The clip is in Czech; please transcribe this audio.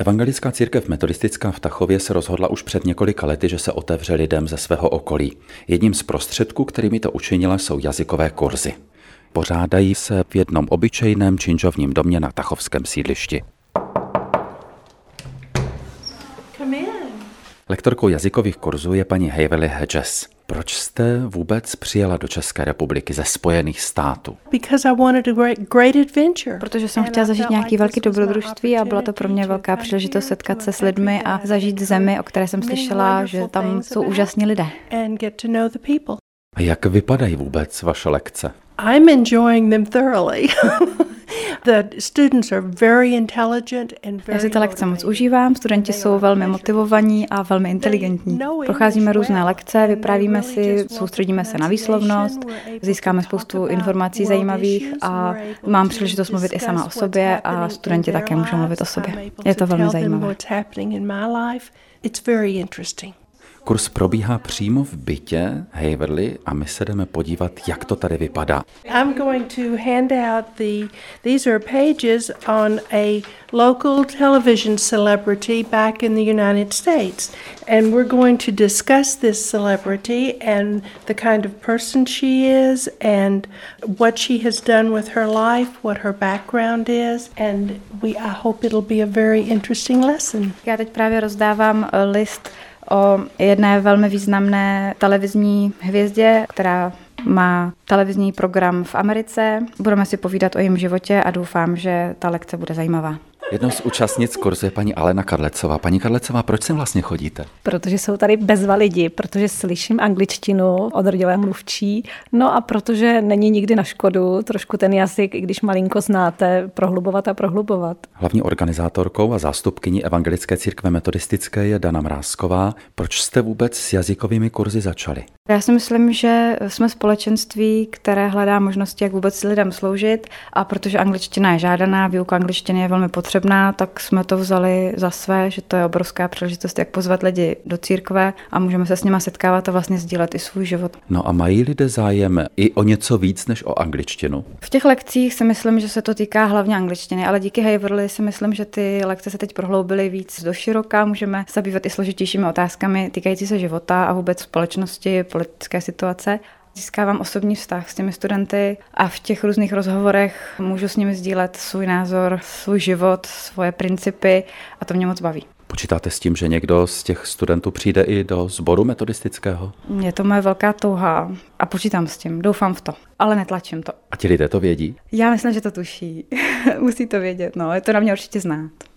Evangelická církev metodistická v Tachově se rozhodla už před několika lety, že se otevře lidem ze svého okolí. Jedním z prostředků, kterými to učinila, jsou jazykové kurzy. Pořádají se v jednom obyčejném činžovním domě na tachovském sídlišti. Lektorkou jazykových kurzů je paní Haverly Hedges. Proč jste vůbec přijela do České republiky ze Spojených států? Protože jsem chtěla zažít nějaký velký dobrodružství a byla to pro mě velká příležitost setkat se s lidmi a zažít zemi, o které jsem slyšela, že tam jsou úžasní lidé. A jak vypadají vůbec vaše lekce? I'm enjoying them thoroughly. The students are very intelligent and very. Já si ty lekce moc užívám, studenti jsou velmi motivovaní a velmi inteligentní. Procházíme různé lekce, vyprávíme si, soustředíme se na výslovnost, získáme spoustu informací zajímavých a mám příležitost mluvit i sama o sobě a studenti také můžou mluvit o sobě. Je to velmi zajímavé. Kurz probíhá přímo v bytě Haverly a my se jdeme podívat, jak to tady vypadá. I'm going to hand out these are pages on a local television celebrity back in the United States. And we're going to discuss this celebrity and the kind of person she is and what she has done with her life, what her background is, and I hope it'll be a very interesting lesson. Já teď právě rozdávám list o jedné velmi významné televizní hvězdě, která má televizní program v Americe. Budeme si povídat o jejím životě a doufám, že ta lekce bude zajímavá. Jednou z účastnic kurzu je paní Alena Kadlecová. Paní Kadlecová, proč sem vlastně chodíte? Protože jsou tady bezva lidi, protože slyším angličtinu od rodilé mluvčí, no a protože není nikdy na škodu trošku ten jazyk, i když malinko znáte, prohlubovat a prohlubovat. Hlavní organizátorkou a zástupkyní Evangelické církve metodistické je Dana Mrázková. Proč jste vůbec s jazykovými kurzy začali? Já si myslím, že jsme společenství, které hledá možnosti, jak vůbec lidem sloužit, a protože angličtina je žádaná, výuka angličtiny je velmi potřebná, tak jsme to vzali za své, že to je obrovská příležitost, jak pozvat lidi do církve a můžeme se s nima setkávat a vlastně sdílet i svůj život. No a mají lidé zájem i o něco víc než o angličtinu? V těch lekcích si myslím, že se to týká hlavně angličtiny, ale díky Haverly si myslím, že ty lekce se teď prohloubily víc do široka, můžeme zabývat i složitějšími otázkami týkající se života a vůbec společnosti, politické situace. Získávám osobní vztah s těmi studenty a v těch různých rozhovorech můžu s nimi sdílet svůj názor, svůj život, svoje principy a to mě moc baví. Počítáte s tím, že někdo z těch studentů přijde i do sboru metodistického? Je to moje velká touha a počítám s tím, doufám v to, ale netlačím to. A ti lidé to vědí? Já myslím, že to tuší. Musí to vědět, no, je to na mě určitě znát.